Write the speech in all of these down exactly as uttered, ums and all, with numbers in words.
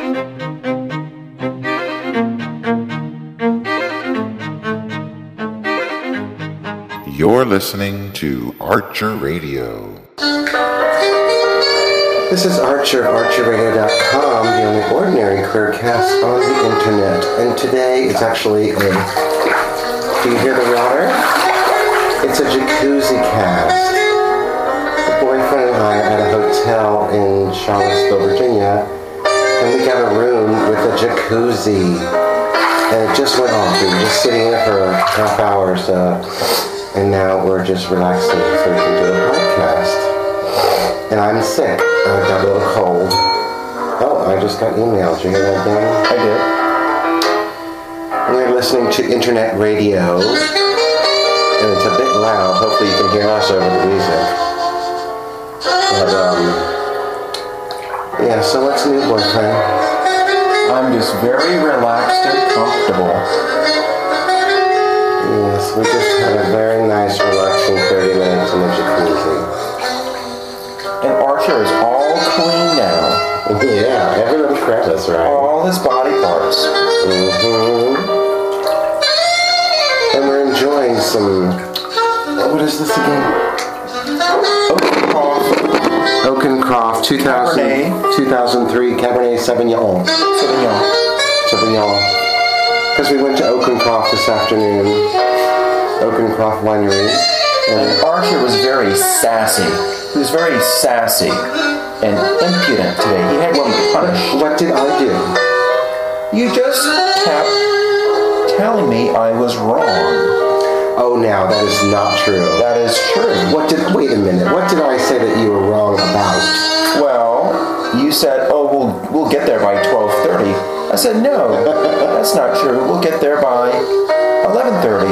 You're listening to Archer Radio. This is Archer of Archer Radio dot com, the only ordinary queer cast on the internet. And today it's actually a... Do you hear the water? It's a jacuzzi cast. The boyfriend and I are at a hotel in Charlottesville, Virginia, and we got a room with a jacuzzi. And it just went off. We were just sitting there for a half hour, so... And now we're just relaxing so we can do a podcast. And I'm sick. I got a little cold. Oh, I just got email. Did you hear that, Dan? I did. We're listening to internet radio. And it's a bit loud. Hopefully you can hear us over the music. But, um... yeah, so what's new, boyfriend? I'm just very relaxed and comfortable. Yes, we just had a very nice, relaxing thirty minutes in the jacuzzi. And Archer is all clean now. Yeah, everybody correct us, right? All his body parts. Mm-hmm. And we're enjoying some... What is this again? Oakencroft. Oakencroft two thousand, Cabernet. two thousand three Cabernet Sauvignon. Sauvignon. Sauvignon. Because we went to Oakencroft this afternoon. Oakencroft Winery. And, and Archer was very sassy. He was very sassy and impudent today. He had to be punished. What did I do? You just kept telling me I was wrong. Oh, now, that is not true. That is true. What did... Wait a minute. What did I say that you were wrong about? Well, you said, oh, we'll, we'll get there by twelve thirty. I said, no, that's not true. We'll get there by eleven thirty.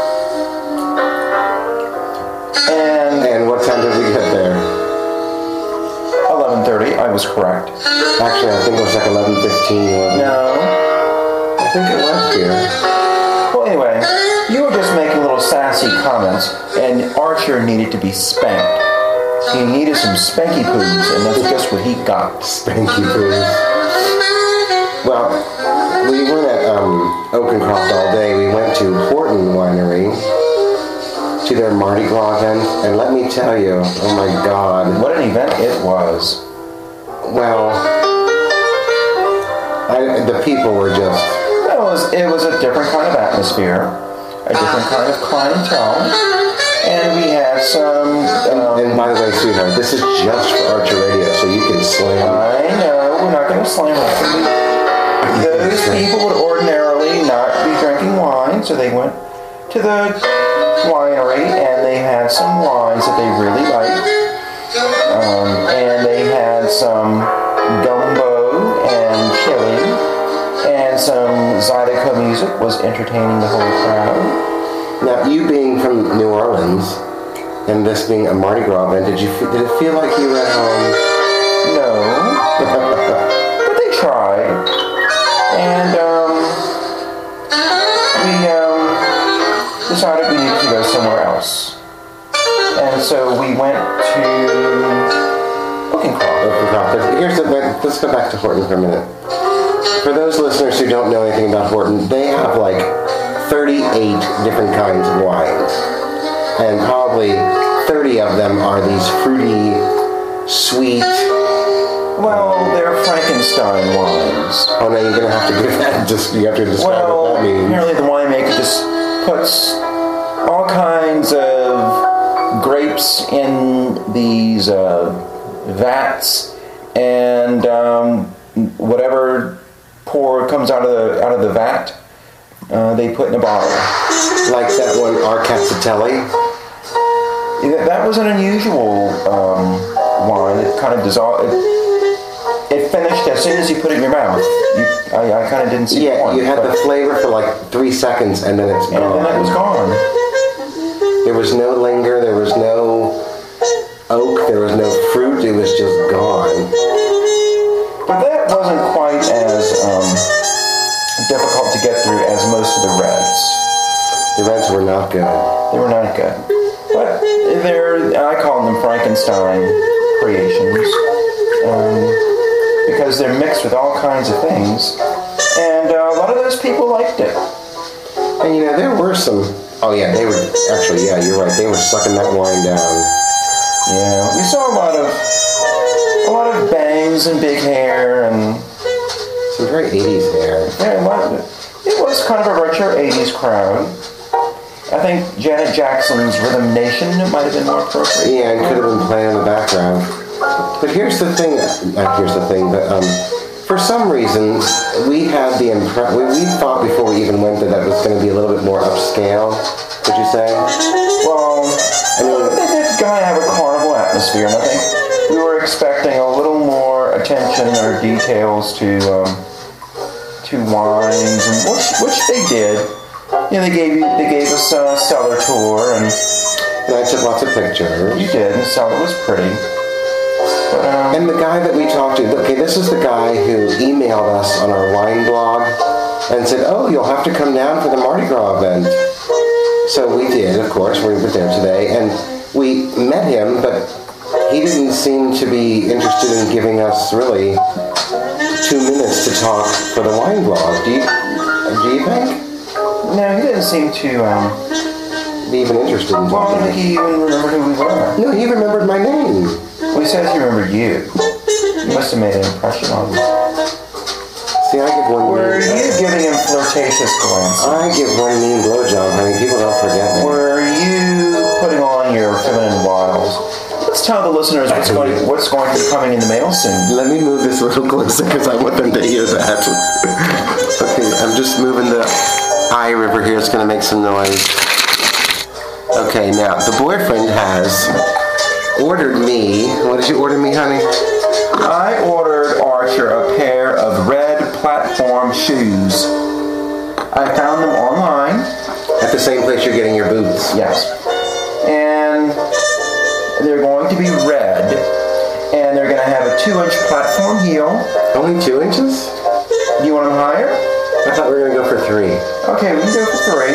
And, and what time did we get there? eleven thirty, I was correct. Actually, I think it was like eleven fifteen. No. I think it was here. Well, anyway, you were just making little sassy comments, and Archer needed to be spanked. He needed some spanky poos, and that's just what he got. Spanky poos. Well, we weren't at um, Oakencroft all day. We went to Horton Winery, to their Mardi Gras event, and let me tell you, oh my God. What an event it was. Well, I, the people were just... It was, it was a different kind of atmosphere, a different kind of clientele, and we had some... Um, and, and by the way, sweetheart, this is just for Archer Radio, so you can slam... I know, we're not going to slam it. Those people would ordinarily not be drinking wine, so they went to the winery and they had some wines that they really liked. Um, and they had some gumbo and chili, and some Zydeco music was entertaining the whole crowd. Now, you being from New Orleans, and this being a Mardi Gras event, did you did it feel like you were at home? No. But they tried. And um, we um, decided we needed to go somewhere else. And so we went to Oakencroft. Oakencroft. Here's the, let's go back to Horton for a minute. For those listeners who don't know anything about Horton, they have like thirty-eight different kinds of wines. And probably thirty of them are these fruity, sweet... Well, they're Frankenstein wines. Oh, no, you're going to have to give that, just, you have to describe well, what that means. Apparently the winemaker just puts all kinds of grapes in these uh, vats, and um, whatever pour comes out of the out of the vat, uh, they put in a bottle. Like that one, Arcazzelli? That was an unusual um, wine. It kind of dissolved. It, it finished as soon as you put it in your mouth. You, I, I kind of didn't see yeah, the point. You had the flavor for like three seconds, and then it's and gone. And then it was gone. There was no linger. There was no oak. There was no fruit. It was just gone. But that wasn't quite as um, difficult to get through as most of the reds. The reds were not good. They were not good. But they're, I call them Frankenstein creations. Um, because they're mixed with all kinds of things. And uh, a lot of those people liked it. And you know, there were some, oh yeah, they were, actually, yeah, you're right, they were sucking that wine down. Yeah, we saw a lot of, a lot of bangs and big hair and... Some very eighties hair. Yeah, a lot of it. It was kind of a retro eighties crowd. I think Janet Jackson's Rhythm Nation might have been more appropriate. Yeah, and could have been playing in the background. But here's the thing, not here's the thing, but um, for some reason, we had the impression, we, we thought before we even went that that was going to be a little bit more upscale, would you say? Well, I mean, it did kind of have a carnival atmosphere, and I think we were expecting a little more attention or details to um, to wines, and which, which they did. You know, they gave you, they gave us a cellar tour, and, and I took lots of pictures. You did, and the cellar was pretty. But, um, and the guy that we talked to, okay, this is the guy who emailed us on our wine blog and said, oh, you'll have to come down for the Mardi Gras event. So we did, of course, we were there today, and we met him, but he didn't seem to be interested in giving us really two minutes to talk for the wine blog. Do you, do you think? No, he didn't seem to um, be even interested in well, I talking. don't think he even remembered who we were. No, he remembered my name. Well, he says he remembered you. You must have made an impression on him. See, I give one Were mean, you giving him flirtatious glances? I give one mean blowjob, honey. People don't forget me. Were you putting on your feminine wiles? Let's tell the listeners what's going to, what's going to be coming in the mail soon. Let me move this a little closer because I want them to hear that. Okay, I'm just moving the eye river here. It's going to make some noise. Okay, now the boyfriend has ordered me. What did you order me, honey? I ordered Archer a pair of red platform shoes. I found them online. At the same place you're getting your boots. Yes. And they're going to be red. And they're going to have a two-inch platform heel. Only two inches? Do you want them higher? I thought we were going to go for three. Okay, we can go for three.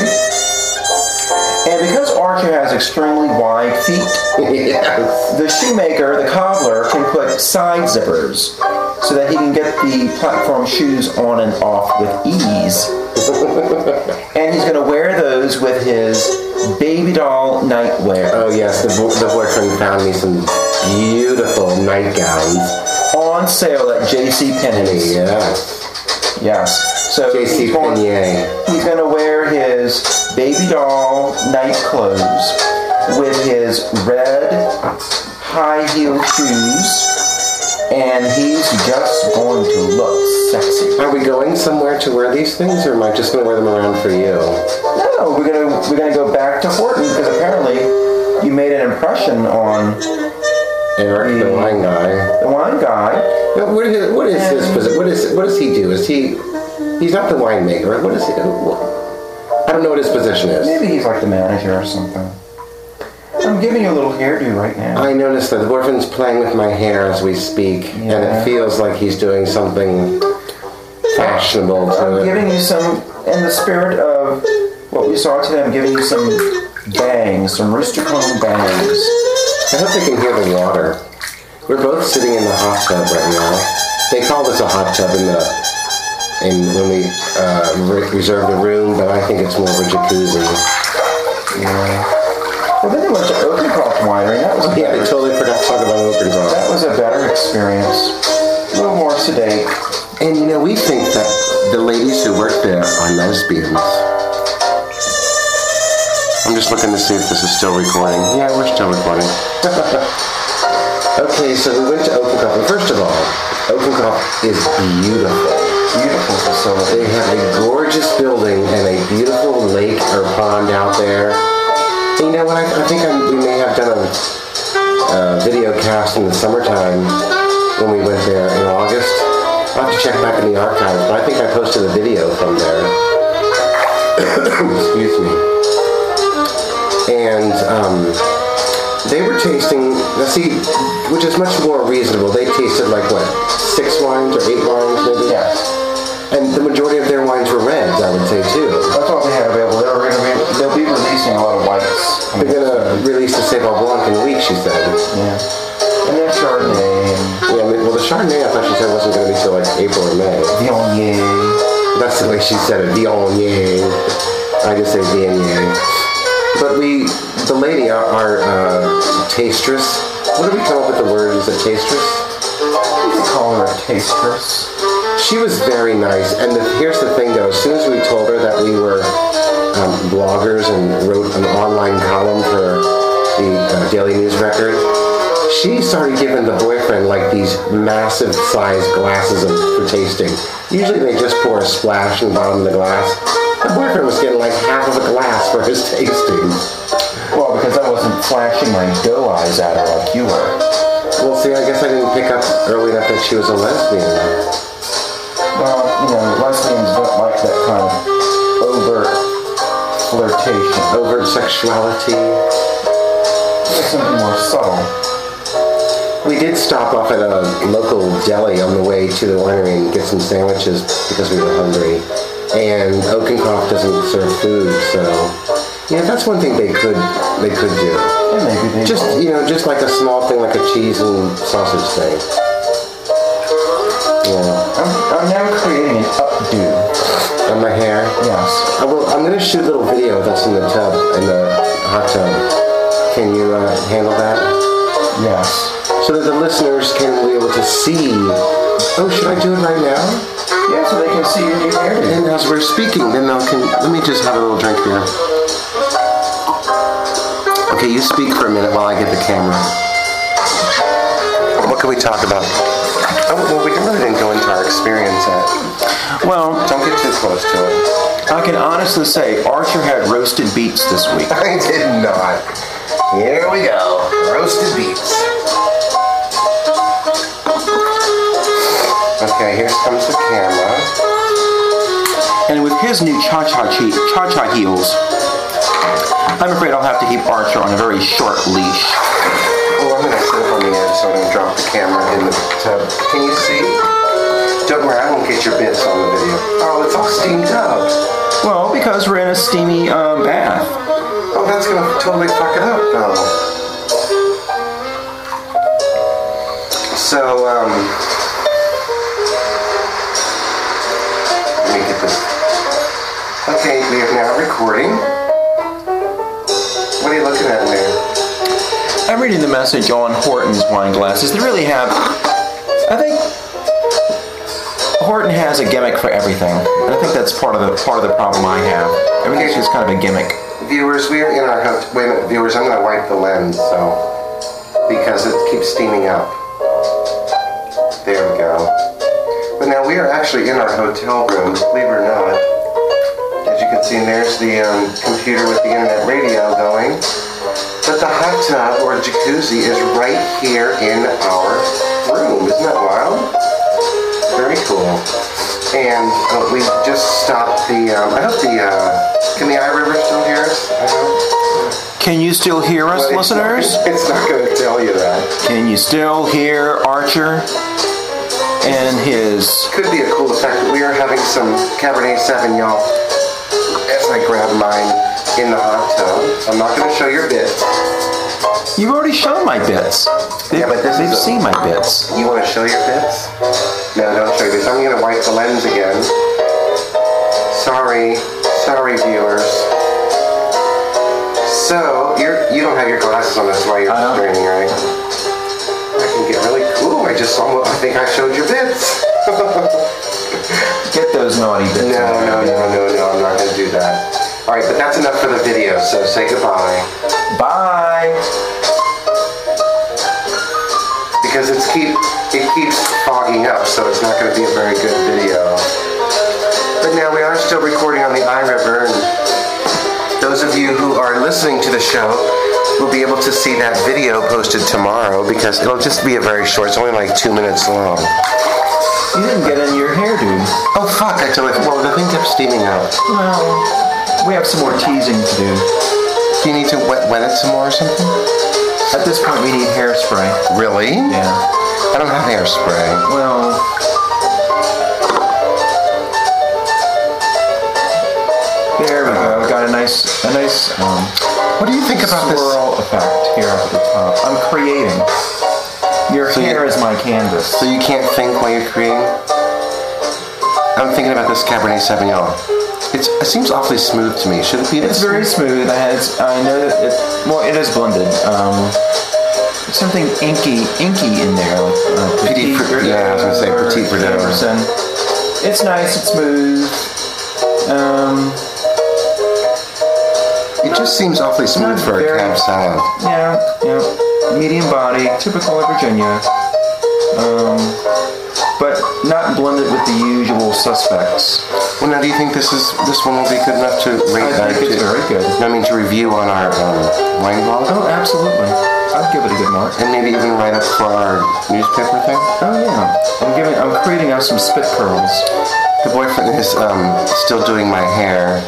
And because Archer has extremely wide feet, Yes. the shoemaker, the cobbler, can put side zippers so that he can get the platform shoes on and off with ease. And he's going to wear those with his baby doll nightwear. Oh yes, the, bo- the boyfriend found me some beautiful nightgowns. On sale at J C Penney's. Yes. Yes. So J C he's going, Penney. he's going to wear his baby doll night clothes with his red high heel shoes, and he's just going to look sexy. Are we going somewhere to wear these things, or am I just going to wear them around for you? No, we're gonna we're gonna go back to Horton because apparently you made an impression on Eric, the, the wine guy. The wine guy. No, what is, what is his position? What is what does he do? Is he? He's not the winemaker, right? What is he? I don't know what his position is. Maybe he's like the manager or something. I'm giving you a little hairdo right now. I noticed that the boyfriend's playing with my hair as we speak, Yeah. and it feels like he's doing something fashionable to I'm it. giving you some, in the spirit of what we saw today, I'm giving you some bangs, some rooster comb bangs. I hope they can hear the water. We're both sitting in the hot tub right now. They call this a hot tub in the in when we uh, re- reserve the room, but I think it's more of a jacuzzi. Yeah. Well, then they went to Oakencroft Winery. That was a Yeah, better, I totally forgot to talk about Oakencroft. that was a better experience. A little more sedate. And you know, we think that the ladies who work there are lesbians. I'm just looking to see if this is still recording. Yeah, we're still recording. Okay, so we went to Oakencroft. And first of all, Oakencroft is beautiful. Beautiful facility. They have a gorgeous building and a beautiful lake or pond out there. And you know what? I, I think I'm, we may have done a uh, video cast in the summertime when we went there in August. I'll have to check back in the archives, but I think I posted a video from there. Excuse me. And um, they were tasting, let's see, which is much more reasonable. They tasted like, what, six wines or eight wines maybe? Yeah. And the majority of their wines were reds, I would say, too. That's all they have available. They're gonna be, they'll be releasing a lot of whites. They're going to release the Sable Blanc in a week, she said. Yeah. And then Chardonnay. And Yeah, I mean, well, the Chardonnay, I thought she said wasn't going to be until like April or May. Viognier. That's the way she said it, Viognier. I just say Viognier. But we, the lady, our, our uh, tastress, what did we come up with the word? Is it tastress? You could call her a tastress. She was very nice. And the, here's the thing though, as soon as we told her that we were um, bloggers and wrote an online column for the uh, Daily News Record, she started giving the boyfriend like these massive sized glasses of, for tasting. Usually they just pour a splash in the bottom of the glass. The boyfriend was getting like half of a glass for his tasting. Well, because I wasn't flashing my doe eyes at her like you were. Well, see, I guess I didn't pick up early enough that she was a lesbian. Well, you know, lesbians don't like that kind of overt flirtation. Overt sexuality. It's something more subtle. We did stop off at a local deli on the way to the winery and get some sandwiches because we were hungry. And Oakencroft doesn't serve food, so yeah, that's one thing they could they could do. Yeah, maybe they just will. you know, just like a small thing, like a cheese and sausage thing. Yeah. I'm, I'm now creating an updo on my hair. Yes. I will. I'm gonna shoot a little video with us in the tub, in the hot tub. Can you uh, handle that? Yes. So that the listeners can be able to see. Oh, should I do it right now? Yeah, so they can see your new hairdo. And as we're speaking, then I can. Let me just have a little drink here. Okay, you speak for a minute while I get the camera. What can we talk about? Oh, well, we really didn't go into our experience yet. Well, Don't get too close to it. I can honestly say Archer had roasted beets this week. I did not. Here we go. Roasted beets. Okay, here comes the camera. And with his new cha-cha che- cha-cha heels, I'm afraid I'll have to keep Archer on a very short leash. Oh, I'm going to sit up on the edge so I don't drop the camera in the tub. Can you see? Don't worry, I won't get your bits on the video. Oh, it's all steamed up. Well, because we're in a steamy um, bath. Oh, that's going to totally fuck it up, though. So, um... let me get this. Okay, we are now recording. What are you looking at in there? I'm reading the message on Horton's wine glasses. They really have, I think, Horton has a gimmick for everything. And I think that's part of the part of the problem I have. Everything's just kind of a gimmick. Viewers, we are in our hotel. Wait a minute, viewers, I'm going to wipe the lens, so, because it keeps steaming up. There we go. But now we are actually in our hotel room, believe it or not. As you can see, there's the um, computer with the internet radio going. But the hot tub or jacuzzi is right here in our room. Isn't that wild? Very cool. And uh, we just stopped the, um, I hope the, uh, can the iRiver still hear us? I hope. Can you still hear us, Well, it's listeners? Not, it's not going to tell you that. Can you still hear Archer and his... Could be a cool effect. We are having some Cabernet Sauvignon as I grab mine in the hot tub. I'm not going to show your bits. You've already shown my bits. They, Yeah, but this they've is a- seen my bits. You want to show your bits? No, don't show your bits. I'm going to wipe the lens again. Sorry. Sorry, viewers. So, you're, you don't have your glasses on, that's why you're I don't. streaming, right? I can get really cool. I just almost, I think I showed your bits. Get those naughty bits. No, no, no, no, no, I'm not going to do that. All right, but that's enough for the video, so say goodbye. Bye. Because it's keep it keeps fogging up, so it's not going to be a very good video. But now we are still recording on the iRiver, and those of you who are listening to the show will be able to see that video posted tomorrow, because it'll just be a very short, it's only like two minutes long. You didn't get in your hairdo. Oh fuck, I totally, well the thing kept steaming out. Well, we have some more teasing to do. Do you need to wet, wet it some more or something? At this point, we need hairspray. Really? Yeah. I don't have hairspray. Well, there we go. Got a nice, a nice um, What do you think about this? swirl effect here up at the top. I'm creating. Your So you- hair is my canvas. So you can't think while you're creating? I'm thinking about this Cabernet Sauvignon. It's, it seems awfully smooth to me. Should it be It's this very smooth. I, had, I know that it, well, it is blended. Um, there's something inky, inky in there. Like, uh, Petit Verdot, yeah, I was gonna say Petit Verdot. Emerson. It's nice. It's smooth. Um, It just seems awfully smooth Not for a very- Cab salad. yeah, yeah. Medium body, typical of Virginia. Um, but not blended with the usual suspects. Well, now, do you think this is this one will be good enough to rate? I think uh, it's to, very good. I mean, to review on our um, wine blog, Oh, absolutely. I'd give it a good mark. and maybe even write up for our newspaper thing. Oh yeah. I'm giving. I'm creating out some spit curls. The boyfriend is um, still doing my hair.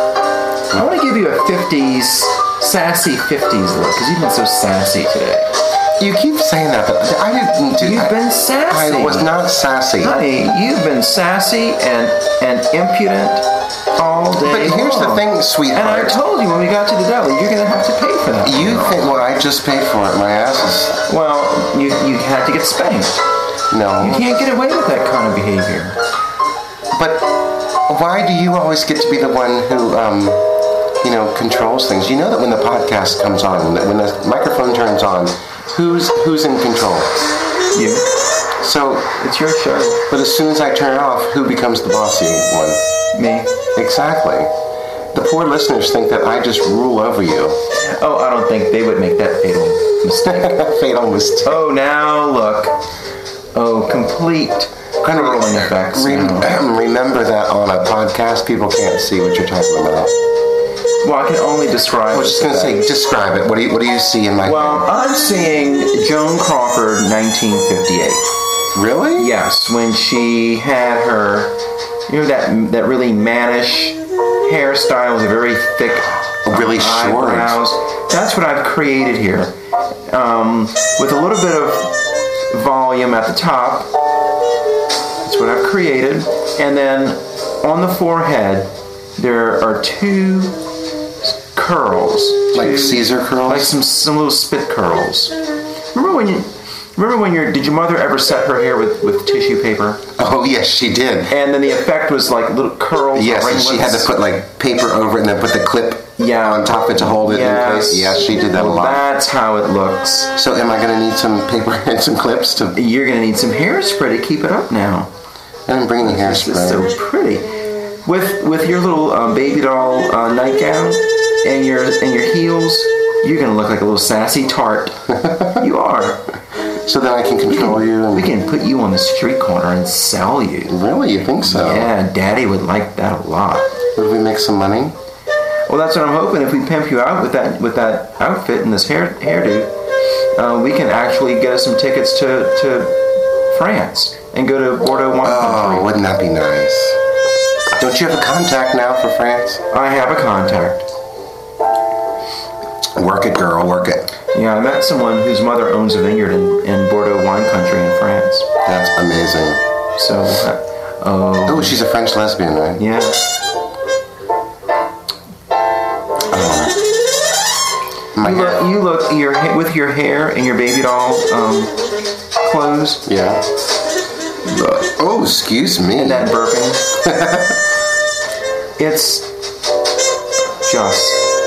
I want to give you a fifties, sassy fifties look, because you've been so sassy today. You keep saying that, but I didn't do. You've I, been sassy. I was not sassy. Honey, you've been sassy and, and impudent all day But here's the long. thing, And I sweetheart. told you when we got to the deli, you're going to have to pay for that. You think? Well, I just paid for it. My ass is Well, you, you had to get spanked. no. You can't get away with that kind of behavior. But why do you always get to be the one who, um, you know, controls things? You know that when the podcast comes on, when the, when the microphone turns on, who's who's in control? You. So, It's your show. but as soon as I turn it off, who becomes the bossy one? Me. Exactly. The poor listeners think that I just rule over you. Oh, I don't think they would make that fatal mistake. Fatal mistake. Oh, now look. Oh, complete curling effects. Re- now. remember that on a podcast, people can't see what you're talking about. Well, I can only describe I was just it going to as say, describe it. What do you What do you see in my? Well, I'm seeing Joan Crawford, nineteen fifty-eight. Really? Yes, when she had her, you know, that that really mannish hairstyle with a very thick Really short. eyebrows. That's what I've created here, um, with a little bit of volume at the top. That's what I've created, and then on the forehead there are two curls, Like two- Caesar curls? like some some little spit curls. Remember when you remember when your did your mother ever set her hair with, with tissue paper? Oh yes, she did. And then the effect was like little curls. Yes, or and she had to ringlets. put like paper over it and then put the clip Yeah. on top of it to hold it Yes. in place. Yes, she did that Well, a lot. That's how it looks. So am I going to need some paper and some clips to? You're gonna need some hairspray to keep it up now. I didn't bring any This is so hairspray. pretty. With with your little um, baby doll uh, nightgown and your and your heels, you're gonna look like a little sassy tart. You are. So that I can control you. We And, can put you on the street corner and sell you. really, you think so? Yeah, Daddy would like that a lot. Would we make some money? Well, that's what I'm hoping. If we pimp you out with that with that outfit and this hair hairdo, uh, we can actually get us some tickets to, to France and go to Bordeaux wine Oh, country. wouldn't that be nice? Don't you have a contact now for France? I have a contact. Work it, girl. Work it. Yeah, I met someone whose mother owns a vineyard in, in Bordeaux wine country in France. That's amazing. So, uh, oh, Oh, she's a French lesbian, right? yeah. My You hair. look, you look your ha- with your hair and your baby doll um, clothes Yeah. Oh, excuse me. and that burping. It's just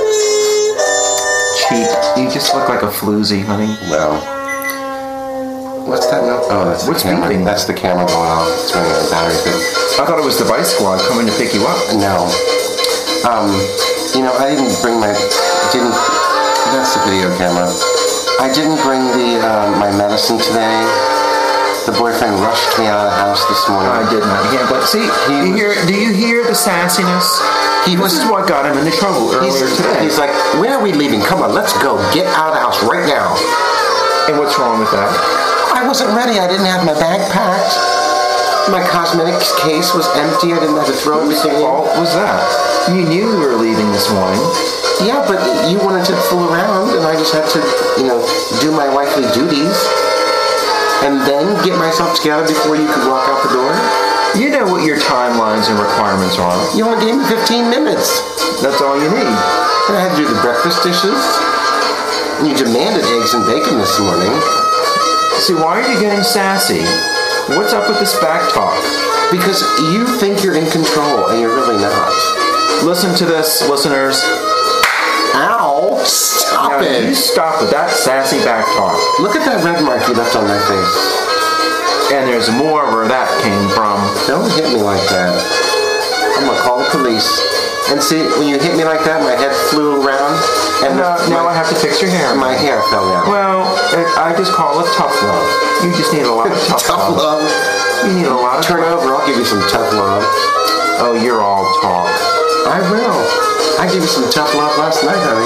cheap. You just look like a floozy, honey. Well, what's that note? Oh, that's the What's camera. beeping? That's the camera going off. It's running out of battery. But I thought it was the Vice Squad coming to pick you up. no. Um, you know, I didn't bring my. Didn't. That's the video camera. I didn't bring the uh, my medicine today. The boyfriend rushed me out of the house this morning. I did not. Yeah, but see, He you was- hear? Do you hear the sassiness? He This was- is what got him into trouble He's, earlier today. he's like, when are we leaving? Come on, let's go. Get out of the house right now. And what's wrong with that? I wasn't ready. I didn't have my bag packed. My cosmetics case was empty. I didn't have to throw Whose everything in. fault was that? You knew we were leaving this morning. Yeah, but you wanted to fool around, and I just had to, you know, do my wifely duties, and then get myself together before you could walk out the door. You know what your timelines and requirements are. You only gave me fifteen minutes, That's all you need. and I had to do the breakfast dishes. And you demanded eggs and bacon this morning. See, why are you getting sassy? What's up with this back talk? Because you think you're in control and you're really not. Listen to this, listeners. Ow! Stop Now, it! you stop with that sassy back talk. Look at that red mark you left on my face. And there's more where that came from. Don't hit me like that. I'm gonna call the police. And see, when you hit me like that, my head flew around, and Now, the, now my, I have to fix your hair. my hair fell down. Well, it, I just call it tough love. You just need a lot of tough, Tough love. You need a lot of Turn over, I'll give you some tough love. Oh, you're all talk. I will. I gave you some tough love last night, honey.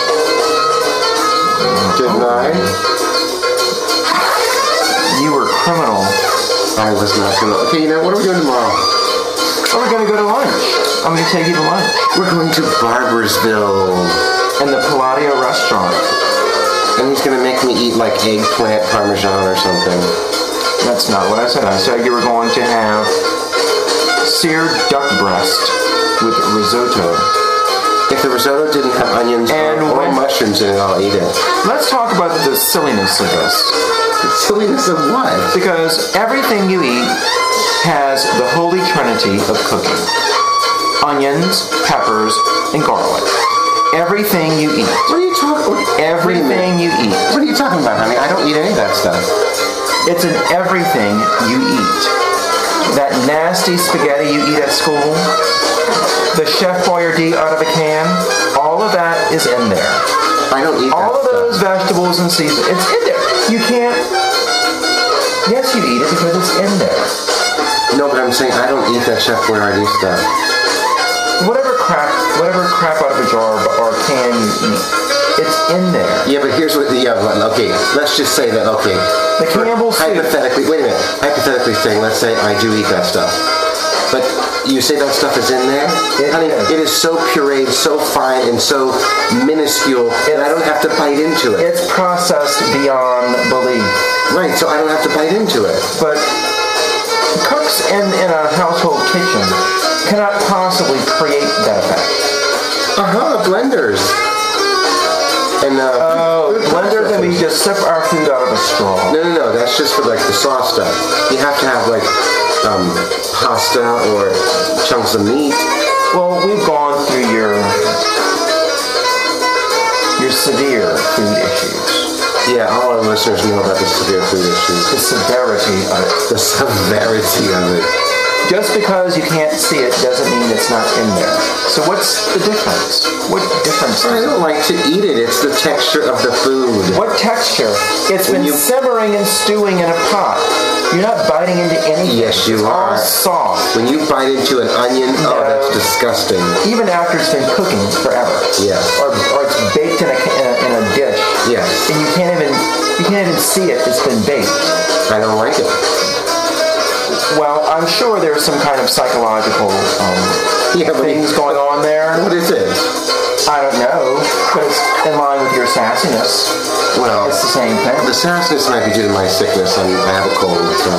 Didn't I? You were criminal. I was not gonna. Okay, you know, what are we doing tomorrow? Oh, we're gonna go to lunch. I'm gonna take you to lunch. We're going to Barbersville. In the Palladio restaurant. And he's gonna make me eat like eggplant parmesan or something. That's not what I said. I said you were going to have seared duck breast with risotto. If the risotto didn't have onions And or, or when- mushrooms in it, I'll eat it. Let's talk about the silliness of this. The silliness of what? Because everything you eat has the holy trinity of cooking. Onions, peppers, and garlic. Everything you eat. What are you talking about? Everything you eat. What are you talking about, honey? I don't eat any of that stuff. It's in everything you eat. That nasty spaghetti you eat at school, the Chef Boyardee out of a can, all of that is in there. I don't eat All that of those stuff. vegetables and seasonings, it's in there. You can't, yes you eat it because it's in there. No, but I'm saying I don't eat that Chef Boyardee stuff. Whatever crap, whatever crap out of a jar or a can you eat, it's in there. Yeah, but here's what, yeah, okay, let's just say that, okay. The Campbell soup. Hypothetically, wait a minute. Hypothetically saying, let's say I do eat that stuff. But you say that stuff is in there? It Honey, is. it is so pureed, so fine, and so minuscule that I don't have to bite into it. It's processed beyond belief. Right, so I don't have to bite into it. But cooks in, in a household kitchen cannot possibly create that effect. Uh-huh, blenders. And, uh... Oh, food blender that we processors. just sip our food out of a straw. No, no, no, that's just for, like, the sauce stuff. You have to have, like, um, pasta or chunks of meat. Well, we've gone through your your severe food issues. Yeah, all our listeners know about the severe food issues. The severity of it. The severity of it. Just because you can't see it doesn't mean it's not in there. So what's the difference? What difference I is it? don't like to eat it. It's the texture of the food. What texture? It's When been you- simmering and stewing in a pot. You're not biting into anything. Yes, you it's are. all soft. When you bite into an onion, oh, No. that's disgusting. Even after it's been cooking forever. Yeah. Or, or it's baked in a, in a in a dish. Yes. And you can't even you can't even see it. It's been baked. I don't like it. Well, I'm sure there's some kind of psychological um, Yeah, but things going on there. what is it? I don't know, but it's in line with your sassiness. Well, It's the same thing. the sassiness might be due to my sickness. I'm, I have a cold, so...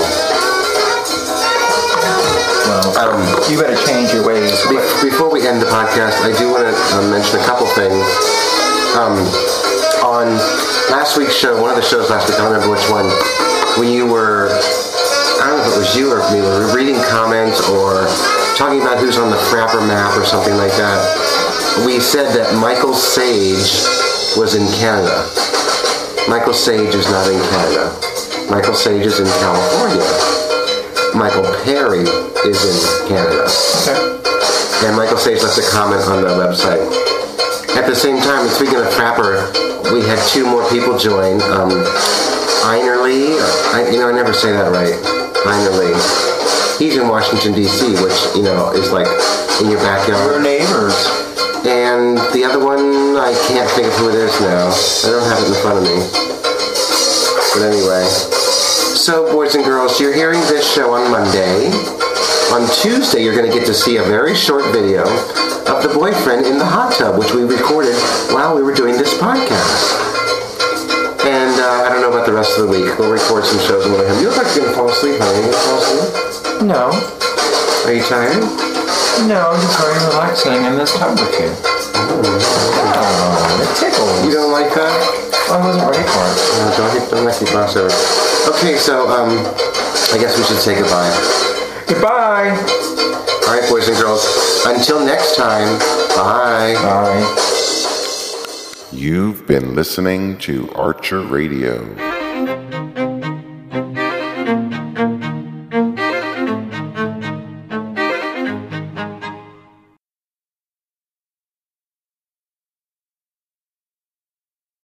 Well, Um, you better change your ways. Be- before we end the podcast, I do want to uh, mention a couple things. Um, on last week's show, one of the shows last week, I don't remember which one, when you were, I don't know if it was you or me, we were reading comments or talking about who's on the Frapper map or something like that. We said that Michael Sage was in Canada. Michael Sage is not in Canada. Michael Sage is in California. Michael Perry is in Canada. Okay. And Michael Sage left a comment on the website. At the same time, and speaking of Frapper, we had two more people join. Um, Einerly, I, you know, I never say that right. Einerly. He's in Washington, D C, which, you know, is like in your Your backyard. neighbors. And the other one, I can't think of who it is now. I don't have it in front of me. But anyway. So, boys and girls, you're hearing this show on Monday. On Tuesday, you're going to get to see a very short video of the boyfriend in the hot tub, which we recorded while we were doing this podcast. And uh, I don't know about the rest of the week. We'll record some shows and we'll have. You look like you're going to fall asleep, honey. You going to fall asleep? No. Are you tired? No, I'm just very relaxing in this tub with you. Oh, it tickles. You don't like that? I wasn't ready for it. No, don't get don't messy pasta. Okay, so um, I guess we should say goodbye. Goodbye. All right, boys and girls. Until next time. Bye. Bye. You've been listening to Archer Radio.